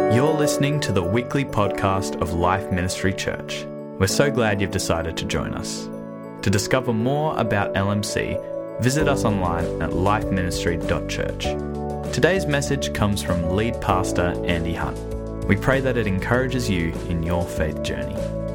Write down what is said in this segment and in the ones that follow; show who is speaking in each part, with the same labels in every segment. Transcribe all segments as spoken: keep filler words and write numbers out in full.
Speaker 1: You're listening to the weekly podcast of Life Ministry Church. We're so glad you've decided to join us. To discover more about L M C, visit us online at life ministry dot church. Today's message comes from lead pastor Andy Hunt. We pray that it encourages you in your faith journey.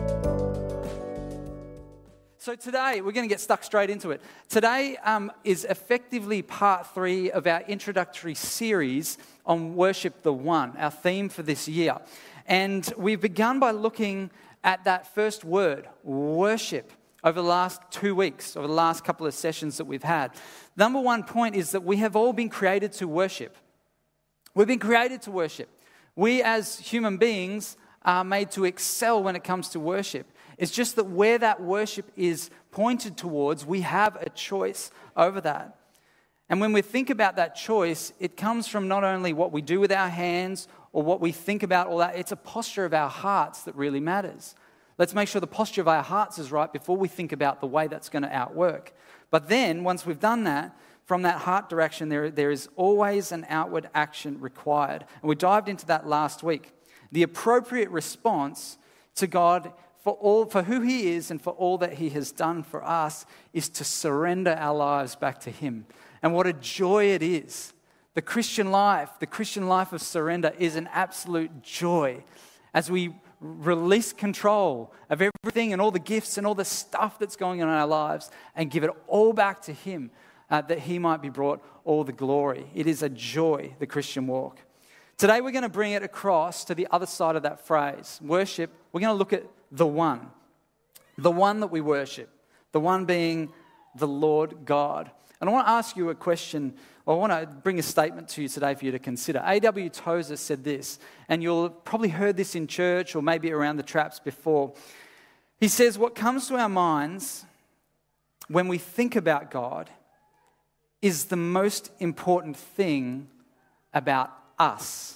Speaker 2: So today, we're going to get stuck straight into it. Today um, is effectively part three of our introductory series on Worship the One, our theme for this year. And we've begun by looking at that first word, worship, over the last two weeks, over the last couple of sessions that we've had. Number one point is that we have all been created to worship. We've been created to worship. We as human beings are made to excel when it comes to worship. It's just that where that worship is pointed towards, we have a choice over that. And when we think about that choice, it comes from not only what we do with our hands or what we think about, all that, it's a posture of our hearts that really matters. Let's make sure the posture of our hearts is right before we think about the way that's going to outwork. But then, once we've done that, from that heart direction, there, there is always an outward action required. And we dived into that last week. The appropriate response to God for all, for who He is and for all that He has done for us is to surrender our lives back to Him. And what a joy it is. The Christian life, the Christian life of surrender is an absolute joy as we release control of everything and all the gifts and all the stuff that's going on in our lives and give it all back to Him, uh, that He might be brought all the glory. It is a joy, the Christian walk. Today we're going to bring it across to the other side of that phrase. Worship, we're going to look at the one. The one that we worship. The one being the Lord God. And I want to ask you a question, or I want to bring a statement to you today for you to consider. A W Tozer said this, and you'll have probably heard this in church or maybe around the traps before. He says, what comes to our minds when we think about God is the most important thing about us.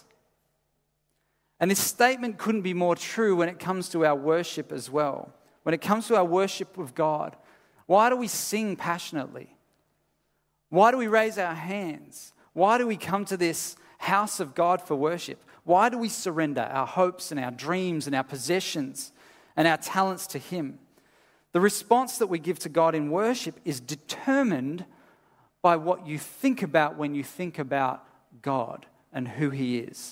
Speaker 2: And this statement couldn't be more true when it comes to our worship as well. When it comes to our worship of God, why do we sing passionately? Why do we raise our hands? Why do we come to this house of God for worship? Why do we surrender our hopes and our dreams and our possessions and our talents to Him? The response that we give to God in worship is determined by what you think about when you think about God and who He is.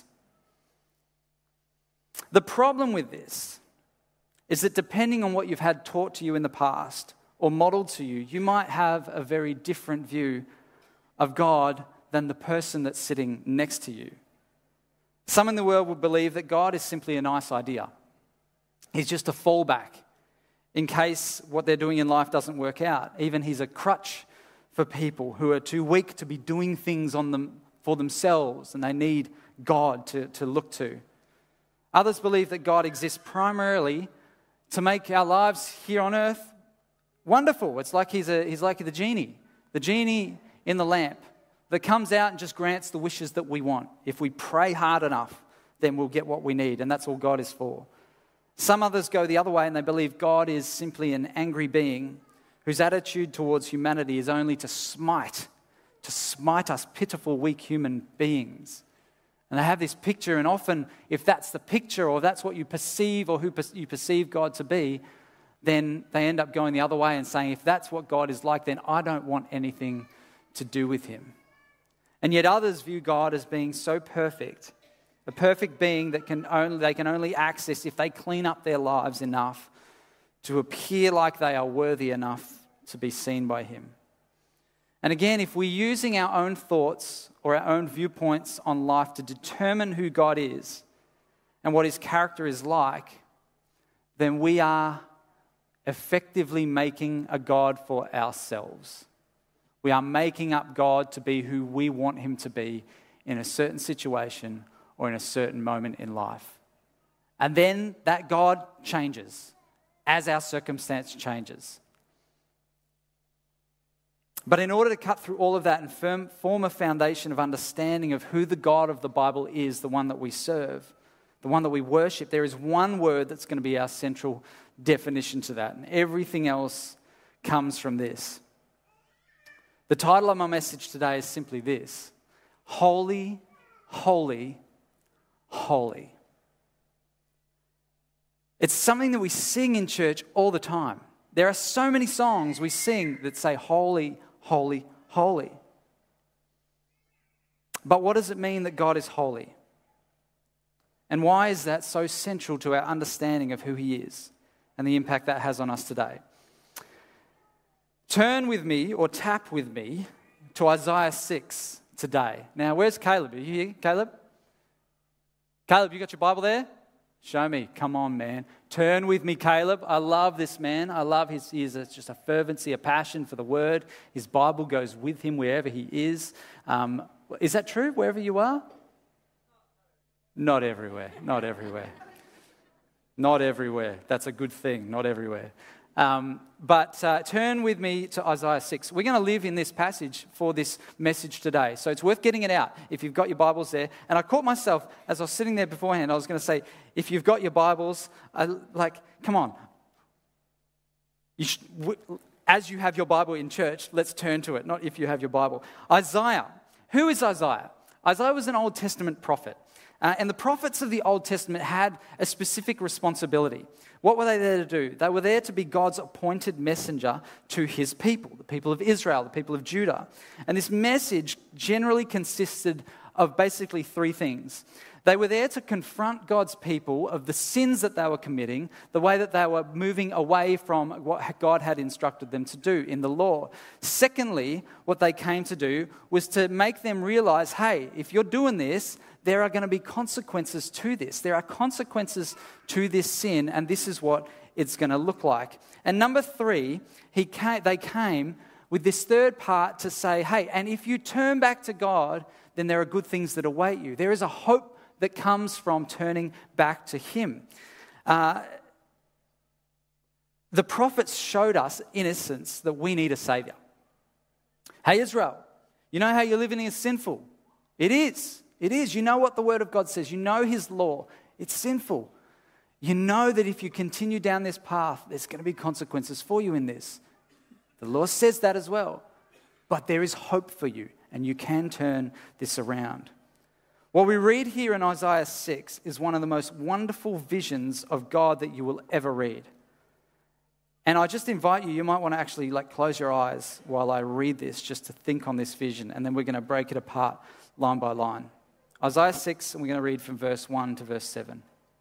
Speaker 2: The problem with this is that depending on what you've had taught to you in the past or modeled to you, you might have a very different view of God than the person that's sitting next to you. Some in the world will believe that God is simply a nice idea. He's just a fallback in case what they're doing in life doesn't work out. Even He's a crutch for people who are too weak to be doing things on them for themselves and they need God to, to look to. Others believe that God exists primarily to make our lives here on earth wonderful. It's like he's, a, he's like the genie, the genie in the lamp that comes out and just grants the wishes that we want. If we pray hard enough, then we'll get what we need, and that's all God is for. Some others go the other way and they believe God is simply an angry being whose attitude towards humanity is only to smite, to smite us pitiful, weak human beings. And they have this picture, and often if that's the picture or that's what you perceive or who you perceive God to be, then they end up going the other way and saying, if that's what God is like, then I don't want anything to do with Him. And yet others view God as being so perfect, a perfect being that can only they can only access if they clean up their lives enough to appear like they are worthy enough to be seen by Him. And again, if we're using our own thoughts or our own viewpoints on life to determine who God is and what His character is like, then we are effectively making a God for ourselves. We are making up God to be who we want Him to be in a certain situation or in a certain moment in life. And then that God changes as our circumstance changes. But in order to cut through all of that and firm, form a foundation of understanding of who the God of the Bible is, the one that we serve, the one that we worship, there is one word that's going to be our central definition to that. And everything else comes from this. The title of my message today is simply this: Holy, Holy, Holy. It's something that we sing in church all the time. There are so many songs we sing that say, holy, holy, holy. But what does it mean that God is holy? And why is that so central to our understanding of who he is and the impact that has on us today? Turn with me, or tap with me, to Isaiah six today. Now, where's Caleb? Are you here, Caleb? Caleb, you got your Bible there? Show me. Come on, man. Turn with me, Caleb. I love this man. I love his, he is just a fervency, a passion for the word. His Bible goes with him wherever he is. Um, is that true, wherever you are? Not everywhere. Not everywhere. Not everywhere. That's a good thing. Not everywhere. Um, but uh, turn with me to Isaiah six. We're going to live in this passage for this message today. So it's worth getting it out if you've got your Bibles there. And I caught myself as I was sitting there beforehand, I was going to say, if you've got your Bibles, I, like, come on. You should, w- as you have your Bible in church, let's turn to it, not if you have your Bible. Isaiah. Who is Isaiah? Isaiah was an Old Testament prophet. Uh, and the prophets of the Old Testament had a specific responsibility. What were they there to do? They were there to be God's appointed messenger to his people, the people of Israel, the people of Judah. And this message generally consisted of basically three things. They were there to confront God's people of the sins that they were committing, the way that they were moving away from what God had instructed them to do in the law. Secondly, what they came to do was to make them realize, hey, if you're doing this, there are going to be consequences to this. There are consequences to this sin, and this is what it's going to look like. And number three, he came, they came with this third part to say, hey, and if you turn back to God, then there are good things that await you. There is a hope that comes from turning back to him. Uh, the prophets showed us, in essence, that we need a savior. Hey, Israel, you know how you're living is sinful? It is. It is. You know what the Word of God says. You know his law. It's sinful. You know that if you continue down this path, there's going to be consequences for you in this. The law says that as well. But there is hope for you, and you can turn this around. What we read here in Isaiah six is one of the most wonderful visions of God that you will ever read. And I just invite you, you might want to actually like close your eyes while I read this, just to think on this vision, and then we're going to break it apart line by line. Isaiah six, and we're going to read from verse one to verse seven.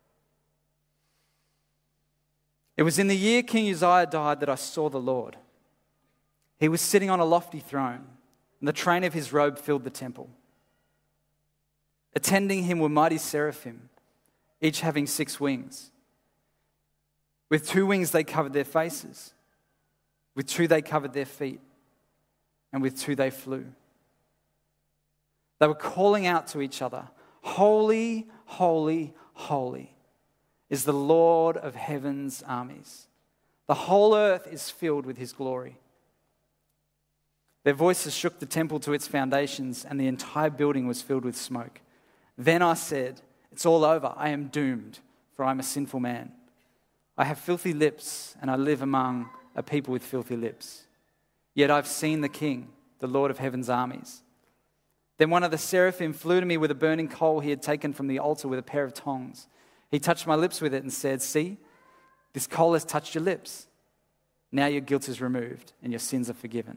Speaker 2: It was in the year King Uzziah died that I saw the Lord. He was sitting on a lofty throne, and the train of his robe filled the temple. Attending him were mighty seraphim, each having six wings. With two wings they covered their faces, with two they covered their feet, and with two they flew. They were calling out to each other, holy, holy, holy is the Lord of heaven's armies. The whole earth is filled with his glory. Their voices shook the temple to its foundations, and the entire building was filled with smoke. Then I said, it's all over. I am doomed, for I am a sinful man. I have filthy lips, and I live among a people with filthy lips. Yet I've seen the King, the Lord of heaven's armies. Then one of the seraphim flew to me with a burning coal he had taken from the altar with a pair of tongs. He touched my lips with it and said, see, this coal has touched your lips. Now your guilt is removed and your sins are forgiven.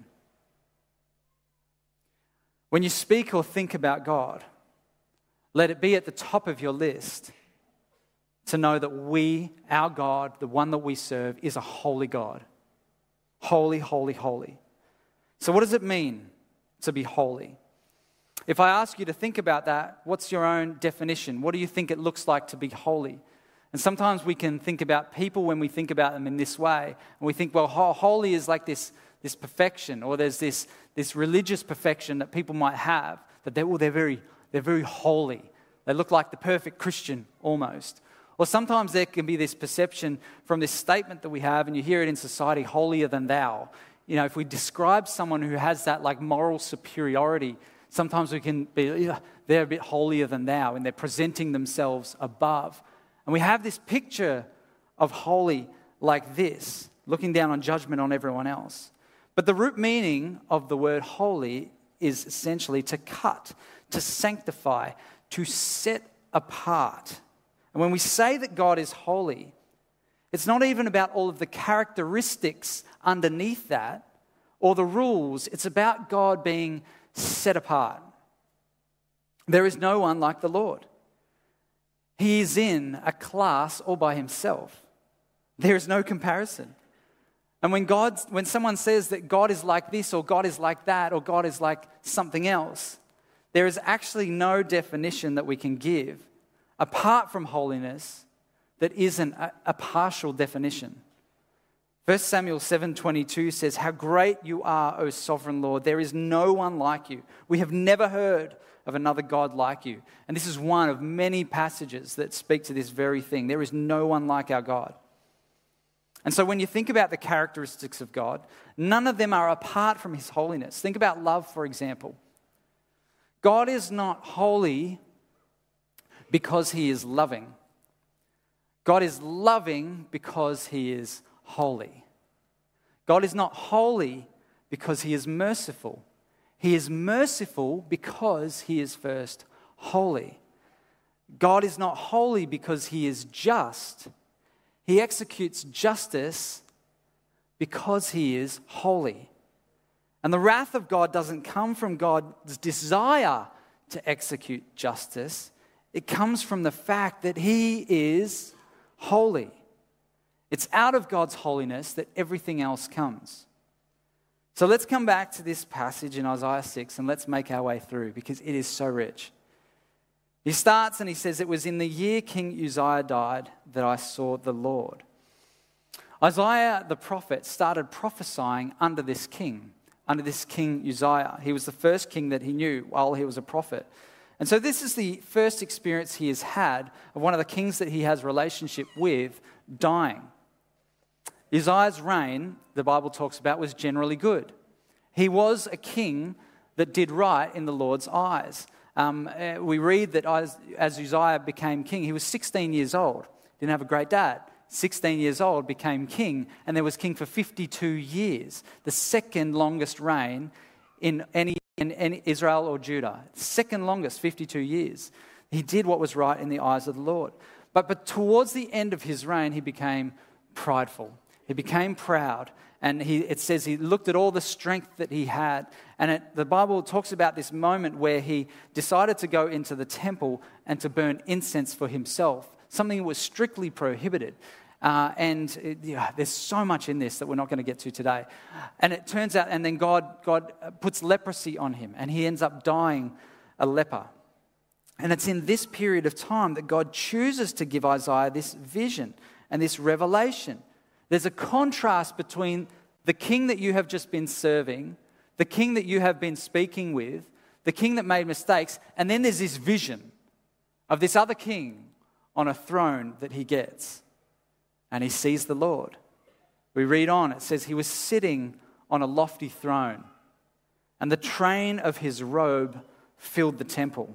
Speaker 2: When you speak or think about God, let it be at the top of your list to know that we, our God, the one that we serve, is a holy God. Holy, holy, holy. So what does it mean to be holy? If I ask you to think about that, what's your own definition? What do you think it looks like to be holy? And sometimes we can think about people when we think about them in this way. And we think, well, holy is like this, this perfection, or there's this, this religious perfection that people might have, that they're, well, they're, very, they're very holy. They look like the perfect Christian almost. Or sometimes there can be this perception from this statement that we have, and you hear it in society, holier than thou. You know, if we describe someone who has that like moral superiority, sometimes we can be, they're a bit holier than thou, and they're presenting themselves above. And we have this picture of holy like this, looking down on judgment on everyone else. But the root meaning of the word holy is essentially to cut, to sanctify, to set apart. And when we say that God is holy, It's not even about all of the characteristics underneath that or the rules. It's about God being set apart. There is no one like the Lord. He is in a class all by himself. There is no comparison. And when God, when someone says that God is like this or God is like that or God is like something else, there is actually no definition that we can give apart from holiness that isn't a, a partial definition. First Samuel seven twenty-two says, "How great you are, O sovereign Lord. There is no one like you. We have never heard of another God like you." And this is one of many passages that speak to this very thing. There is no one like our God. And so when you think about the characteristics of God, none of them are apart from his holiness. Think about love, for example. God is not holy because he is loving. God is loving because he is holy. God is not holy because he is merciful. He is merciful because he is first holy. God is not holy because he is just. He executes justice because he is holy. And the wrath of God doesn't come from God's desire to execute justice. It comes from the fact that he is holy. It's out of God's holiness that everything else comes. So let's come back to this passage in Isaiah six and let's make our way through because it is so rich. He starts and he says, "It was in the year King Uzziah died that I saw the Lord." Isaiah the prophet started prophesying under this king, under this King Uzziah. He was the first king that he knew while he was a prophet. And so this is the first experience he has had of one of the kings that he has relationship with dying. Uzziah's reign, the Bible talks about, was generally good. He was a king that did right in the Lord's eyes. Um, uh, we read that as, as Uzziah became king, he was sixteen years old. Didn't have a great dad. sixteen years old, became king, and there was king for fifty-two years. The second longest reign in any in, in Israel or Judah. Second longest, fifty-two years. He did what was right in the eyes of the Lord. But, but towards the end of his reign, he became prideful. He became proud. And he, it says he looked at all the strength that he had. And it, the Bible talks about this moment where he decided to go into the temple and to burn incense for himself, something that was strictly prohibited. Uh, and it, yeah, there's so much in this that we're not going to get to today. And it turns out, and then God, God puts leprosy on him, and he ends up dying a leper. And it's in this period of time that God chooses to give Isaiah this vision and this revelation. There's a contrast between the king that you have just been serving, the king that you have been speaking with, the king that made mistakes, and then there's this vision of this other king on a throne that he gets. And he sees the Lord. We read on, it says he was sitting on a lofty throne, and the train of his robe filled the temple.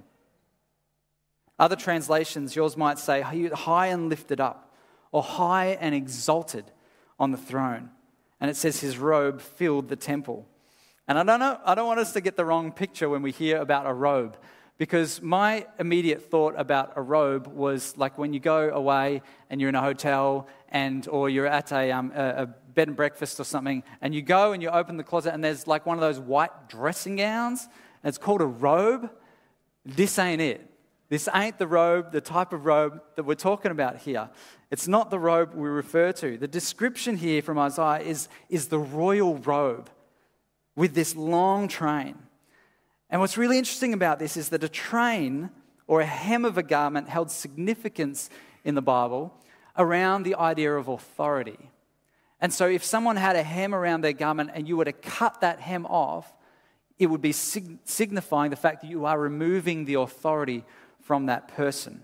Speaker 2: Other translations, yours might say, high and lifted up, or high and exalted on the throne. And it says his robe filled the temple. And I don't know, I don't want us to get the wrong picture when we hear about a robe, because my immediate thought about a robe was like when you go away and you're in a hotel and or you're at a, um, a, a bed and breakfast or something, and you go and you open the closet and there's like one of those white dressing gowns, and it's called a robe. This ain't it. This ain't the robe, the type of robe that we're talking about here. It's not the robe we refer to. The description here from Isaiah is, is the royal robe with this long train. And what's really interesting about this is that a train or a hem of a garment held significance in the Bible around the idea of authority. And so if someone had a hem around their garment and you were to cut that hem off, it would be sig- signifying the fact that you are removing the authority from that person.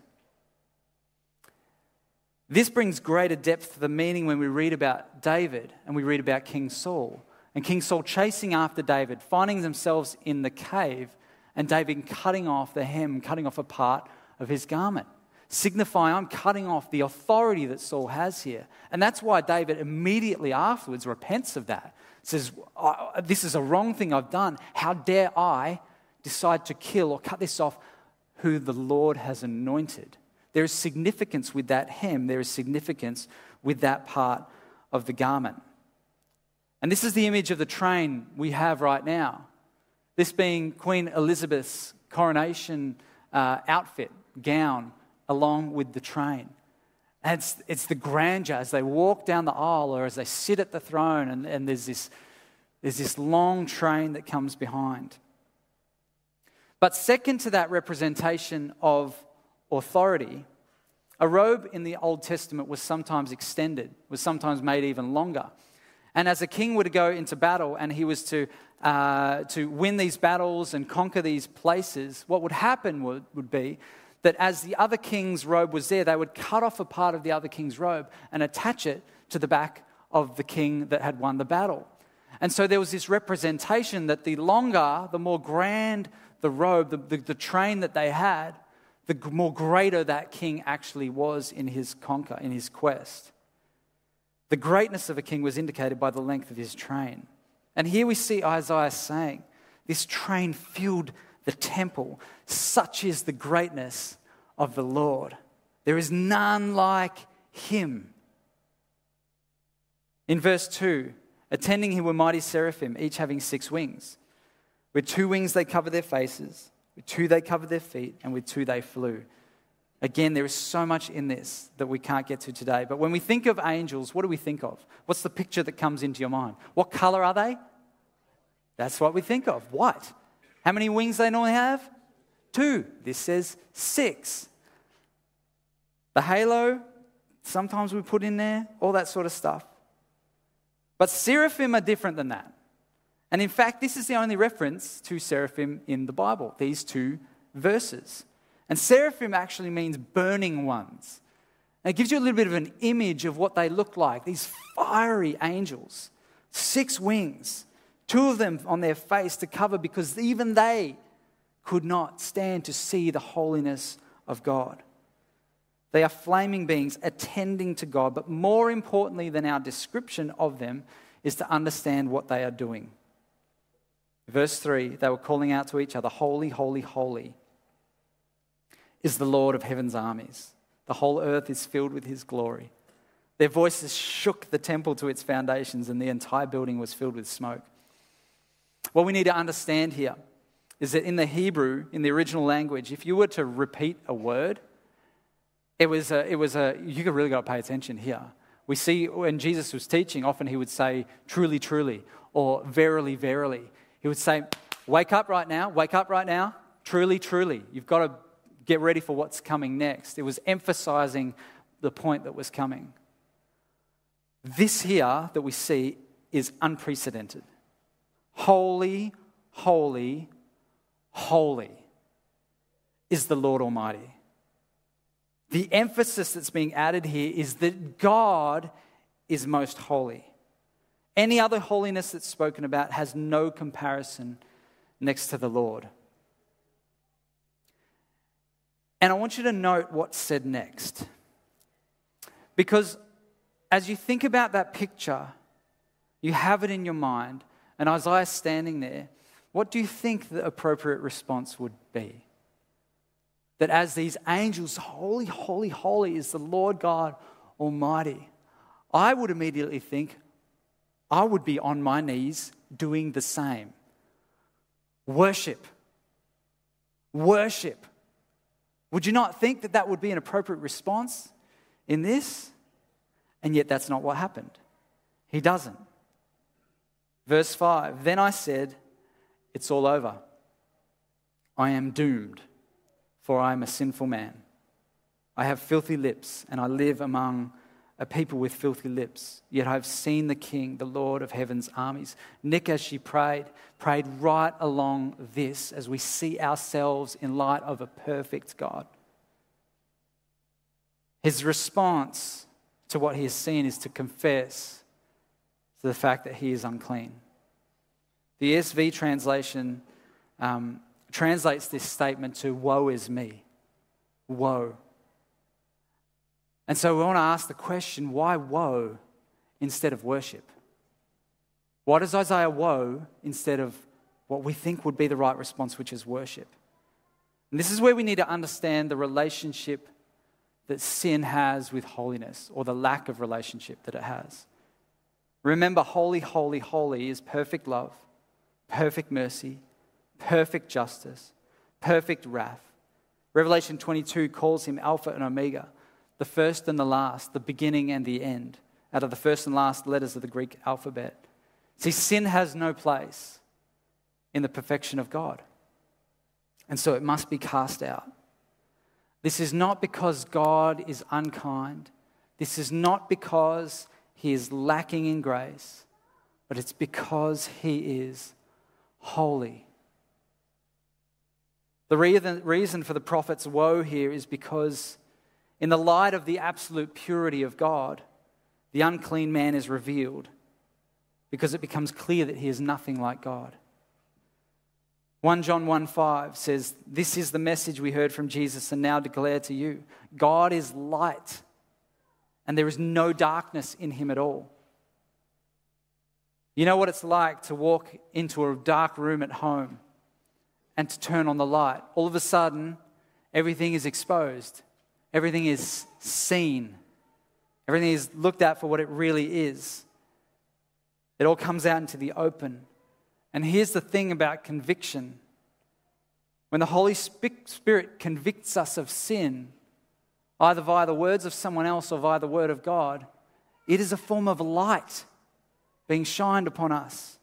Speaker 2: This brings greater depth to the meaning when we read about David and we read about King Saul. And King Saul chasing after David, finding themselves in the cave, and David cutting off the hem, cutting off a part of his garment, signifying I'm cutting off the authority that Saul has here. And that's why David immediately afterwards repents of that. Says, this is a wrong thing I've done. How dare I decide to kill or cut this off who the Lord has anointed? There is significance with that hem. There is significance with that part of the garment. And this is the image of the train we have right now. This being Queen Elizabeth's coronation uh, outfit, gown, along with the train. And it's, it's the grandeur as they walk down the aisle or as they sit at the throne, and, and there's this, there's this long train that comes behind. But second to that representation of authority, a robe in the Old Testament was sometimes extended, was sometimes made even longer. And as a king were to go into battle and he was to uh, to win these battles and conquer these places, what would happen would, would be that as the other king's robe was there, they would cut off a part of the other king's robe and attach it to the back of the king that had won the battle. And so there was this representation that the longer, the more grand the robe, the, the, the train that they had, the more greater that king actually was in his conquer, in his quest. The greatness of a king was indicated by the length of his train. And here we see Isaiah saying, this train filled the temple. Such is the greatness of the Lord. There is none like him. In verse two, attending him were mighty seraphim, each having six wings. With two wings they covered their faces, with two they covered their feet, and with two they flew. Again, there is so much in this that we can't get to today. But when we think of angels, what do we think of? What's the picture that comes into your mind? What color are they? That's what we think of, white. How many wings they normally have? Two. This says six. The halo, sometimes we put in there, all that sort of stuff. But seraphim are different than that. And in fact, this is the only reference to seraphim in the Bible, these two verses. And seraphim actually means burning ones. And it gives you a little bit of an image of what they look like, these fiery angels. Six wings, two of them on their face to cover because even they could not stand to see the holiness of God. They are flaming beings attending to God, but more importantly than our description of them is to understand what they are doing. Verse three, they were calling out to each other, holy, holy, holy is the Lord of heaven's armies. The whole earth is filled with his glory. Their voices shook the temple to its foundations, and the entire building was filled with smoke. What we need to understand here is that in the Hebrew, in the original language, if you were to repeat a word, it was a, it was a, you really got to pay attention here. We see when Jesus was teaching, often he would say, truly, truly, or verily, verily. He would say, wake up right now, wake up right now, truly, truly. You've got to get ready for what's coming next. It was emphasizing the point that was coming. This here that we see is unprecedented. Holy, holy, holy is the Lord Almighty. The emphasis that's being added here is that God is most holy. Any other holiness that's spoken about has no comparison next to the Lord. And I want you to note what's said next. Because as you think about that picture, you have it in your mind, and Isaiah's standing there, what do you think the appropriate response would be? That as these angels, holy, holy, holy is the Lord God Almighty. I would immediately think, I would be on my knees doing the same. Worship. Worship. Would you not think that that would be an appropriate response in this? And yet that's not what happened. He doesn't. Verse five, then I said, it's all over. I am doomed, for I am a sinful man. I have filthy lips, and I live among a people with filthy lips. Yet I have seen the King, the Lord of heaven's armies. Nick, as she prayed, prayed right along this as we see ourselves in light of a perfect God. His response to what he has seen is to confess to the fact that he is unclean. The E S V translation um, translates this statement to woe is me. Woe. And so we want to ask the question, why woe instead of worship? Why does Isaiah woe instead of what we think would be the right response, which is worship? And this is where we need to understand the relationship that sin has with holiness, or the lack of relationship that it has. Remember, holy, holy, holy is perfect love, perfect mercy, perfect justice, perfect wrath. Revelation twenty-two calls him Alpha and Omega, the first and the last, the beginning and the end, out of the first and last letters of the Greek alphabet. See, sin has no place in the perfection of God, and so it must be cast out. This is not because God is unkind. This is not because he is lacking in grace, but it's because he is holy. The reason for the prophet's woe here is because in the light of the absolute purity of God, the unclean man is revealed because it becomes clear that he is nothing like God. First John one five says, "This is the message we heard from Jesus and now declare to you. God is light, and there is no darkness in him at all." You know what it's like to walk into a dark room at home and to turn on the light. All of a sudden, everything is exposed. Everything is seen. Everything is looked at for what it really is. It all comes out into the open. And here's the thing about conviction. When the Holy Spirit convicts us of sin, either via the words of someone else or via the word of God, it is a form of light being shined upon us.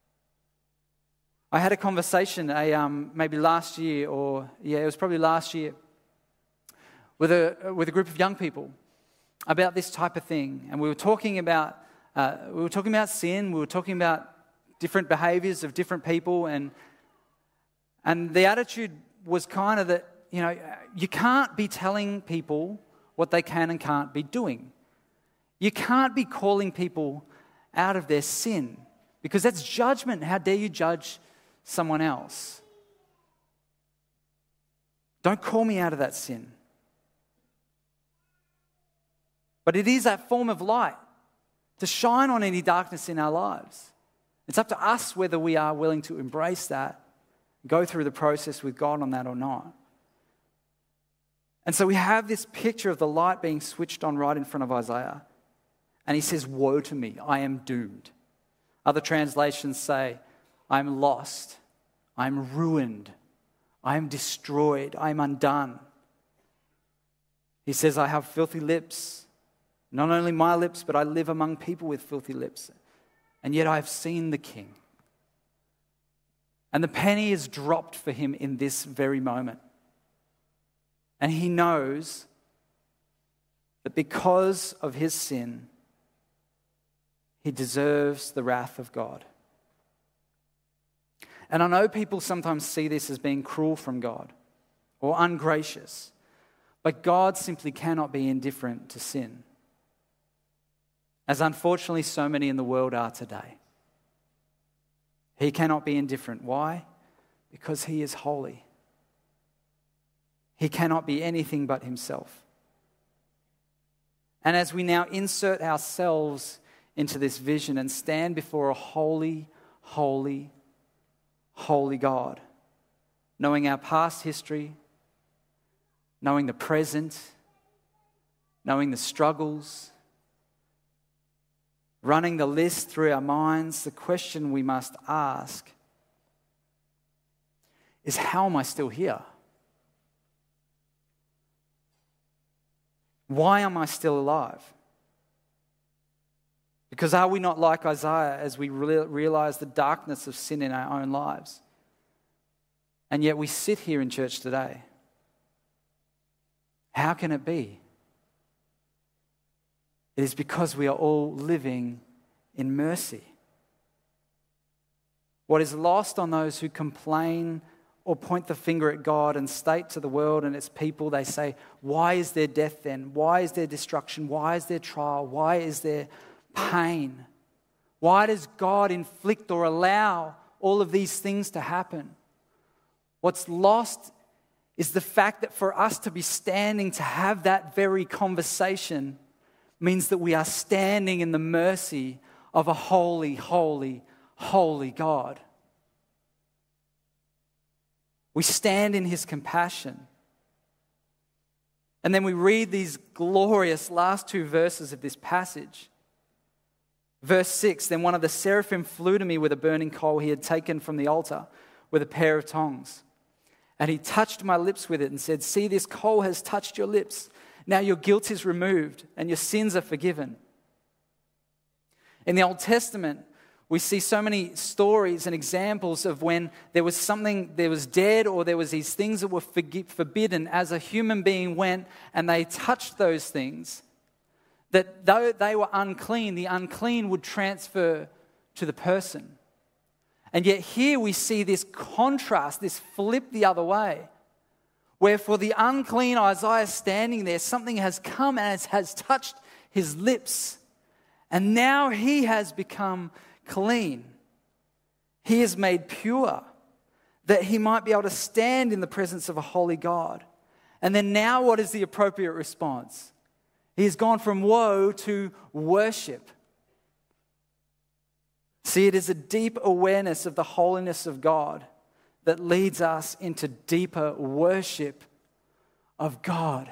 Speaker 2: I had a conversation a, um, maybe last year, or yeah, it was probably last year, with a with a group of young people about this type of thing, and we were talking about uh, we were talking about sin. We were talking about different behaviors of different people, and and the attitude was kind of that, you know, you can't be telling people what they can and can't be doing. You can't be calling people out of their sin, because that's judgment. How dare you judge someone else? Don't call me out of that sin. But it is that form of light to shine on any darkness in our lives. It's up to us whether we are willing to embrace that, go through the process with God on that or not. And so we have this picture of the light being switched on right in front of Isaiah. And he says, "Woe to me, I am doomed." Other translations say, "I'm lost, I'm ruined, I'm destroyed, I'm undone." He says, "I have filthy lips. Not only my lips, but I live among people with filthy lips. And yet I have seen the King." And the penny is dropped for him in this very moment. And he knows that because of his sin, he deserves the wrath of God. And I know people sometimes see this as being cruel from God or ungracious, but God simply cannot be indifferent to sin, as unfortunately so many in the world are today. He cannot be indifferent. Why? Because he is holy. He cannot be anything but himself. And as we now insert ourselves into this vision and stand before a holy, holy, holy God, knowing our past history, knowing the present, knowing the struggles, running the list through our minds, the question we must ask is, how am I still here? Why am I still alive? Because are we not like Isaiah as we realize the darkness of sin in our own lives? And yet we sit here in church today. How can it be? It is because we are all living in mercy. What is lost on those who complain or point the finger at God and state to the world and its people, they say, why is there death then? Why is there destruction? Why is there trial? Why is there pain? Why does God inflict or allow all of these things to happen? What's lost is the fact that for us to be standing to have that very conversation means that we are standing in the mercy of a holy, holy, holy God. We stand in his compassion. And then we read these glorious last two verses of this passage. Verse six, then one of the seraphim flew to me with a burning coal he had taken from the altar with a pair of tongs. And he touched my lips with it and said, see, this coal has touched your lips. Now your guilt is removed and your sins are forgiven. In the Old Testament, we see so many stories and examples of when there was something, there was dead, or there was these things that were forbidden as a human being went and they touched those things, that though they were unclean, the unclean would transfer to the person. And yet here we see this contrast, this flip the other way, where for the unclean Isaiah standing there, something has come and has touched his lips. And now he has become clean. He is made pure, that he might be able to stand in the presence of a holy God. And then now what is the appropriate response? He has gone from woe to worship. See, it is a deep awareness of the holiness of God that leads us into deeper worship of God.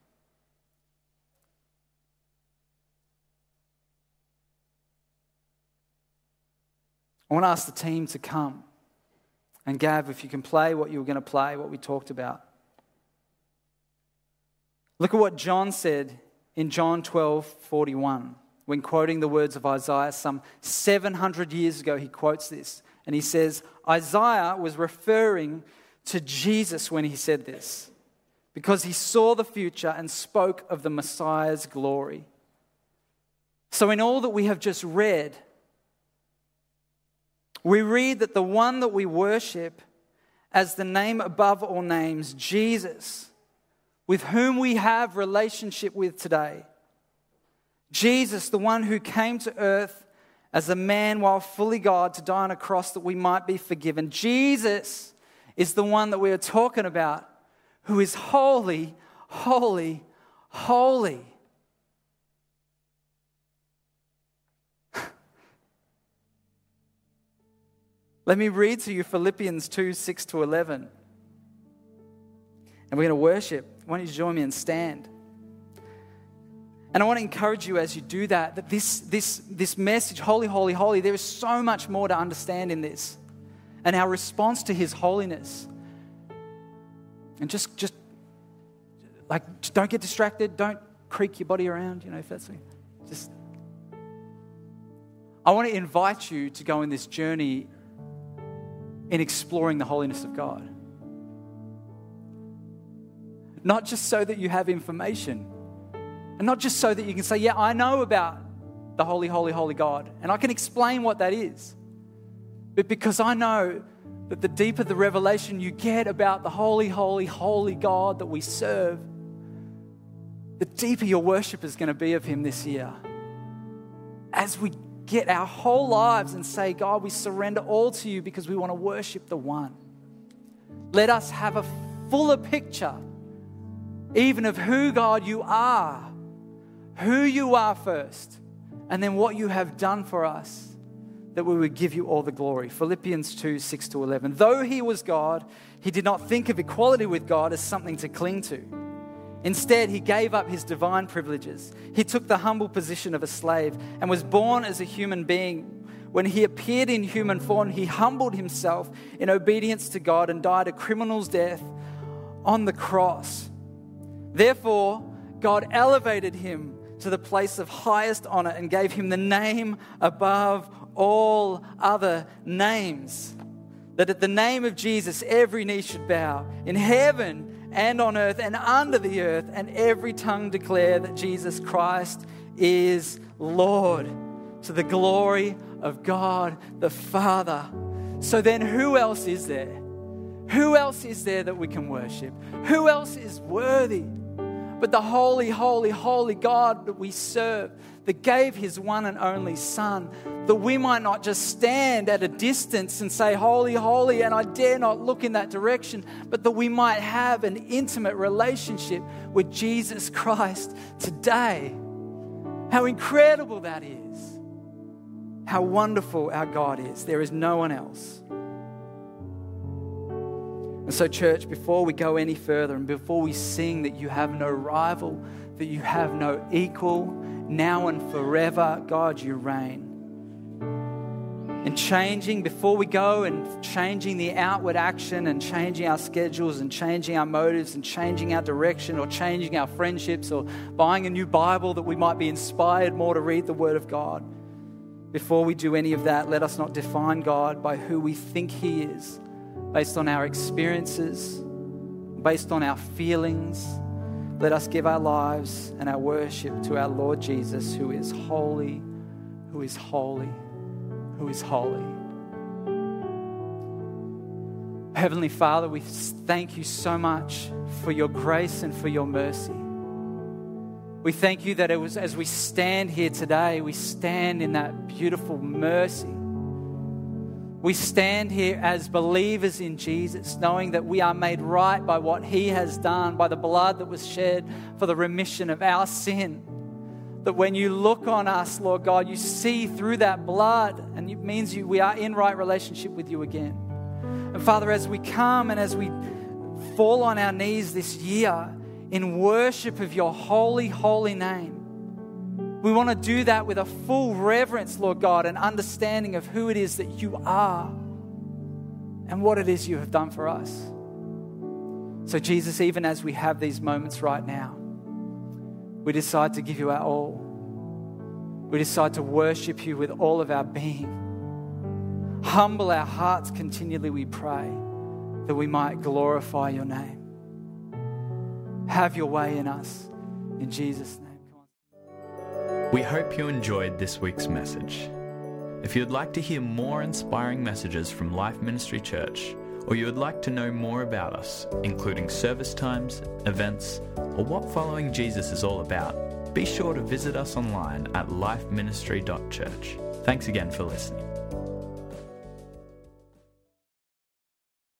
Speaker 2: I want to ask the team to come. And Gav, if you can play what you were going to play, what we talked about. Look at what John said in John twelve forty-one. When quoting the words of Isaiah some seven hundred years ago, he quotes this. And he says, Isaiah was referring to Jesus when he said this, because he saw the future and spoke of the Messiah's glory. So in all that we have just read, we read that the one that we worship as the name above all names, Jesus, with whom we have relationship with today. Jesus, the one who came to earth as a man while fully God to die on a cross that we might be forgiven. Jesus is the one that we are talking about, who is holy, holy, holy. Let me read to you Philippians two, six to eleven. And we're going to worship. Why don't you join me and stand? And I want to encourage you as you do that, that this, this, this message, holy, holy, holy, there is so much more to understand in this. And our response to his holiness. And just, just like, just don't get distracted. Don't creak your body around, you know, if that's me. Just, I want to invite you to go in this journey in exploring the holiness of God. Not just so that you have information, and not just so that you can say, yeah, I know about the holy, holy, holy God, and I can explain what that is, but because I know that the deeper the revelation you get about the holy, holy, holy God that we serve, the deeper your worship is going to be of him this year. As we get our whole lives and say, God, we surrender all to you because we want to worship the one. Let us have a fuller picture even of who, God, you are, who you are first, and then what you have done for us, that we would give you all the glory. Philippians two, six to eleven. Though he was God, he did not think of equality with God as something to cling to. Instead, he gave up his divine privileges. He took the humble position of a slave and was born as a human being. When he appeared in human form, he humbled himself in obedience to God and died a criminal's death on the cross. Therefore, God elevated him to the place of highest honor and gave him the name above all other names, that at the name of Jesus every knee should bow in heaven and on earth and under the earth, and every tongue declare that Jesus Christ is Lord, to the glory of God the Father. So then who else is there? Who else is there that we can worship? Who else is worthy but the holy, holy, holy God that we serve, that gave his one and only Son, that we might not just stand at a distance and say, holy, holy, and I dare not look in that direction, but that we might have an intimate relationship with Jesus Christ today. How incredible that is. How wonderful our God is. There is no one else. And so, church, before we go any further and before we sing that you have no rival, that you have no equal, now and forever, God, you reign. And changing, before we go and changing the outward action and changing our schedules and changing our motives and changing our direction or changing our friendships or buying a new Bible that we might be inspired more to read the Word of God. Before we do any of that, let us not define God by who we think He is, based on our experiences, based on our feelings. Let us give our lives and our worship to our Lord Jesus, who is holy, who is holy, who is holy. Heavenly Father, we thank you so much for your grace and for your mercy. We thank you that it was as we stand here today, we stand in that beautiful mercy. We stand here as believers in Jesus, knowing that we are made right by what He has done, by the blood that was shed for the remission of our sin. That when you look on us, Lord God, you see through that blood, and it means you, we are in right relationship with you again. And Father, as we come and as we fall on our knees this year in worship of your holy, holy name, we want to do that with a full reverence, Lord God, and understanding of who it is that you are and what it is you have done for us. So Jesus, even as we have these moments right now, we decide to give you our all. We decide to worship you with all of our being. Humble our hearts continually, we pray, that we might glorify your name. Have your way in us. In Jesus' name.
Speaker 1: We hope you enjoyed this week's message. If you'd like to hear more inspiring messages from Life Ministry Church, or you would like to know more about us, including service times, events, or what following Jesus is all about, be sure to visit us online at life ministry dot church. Thanks again for listening.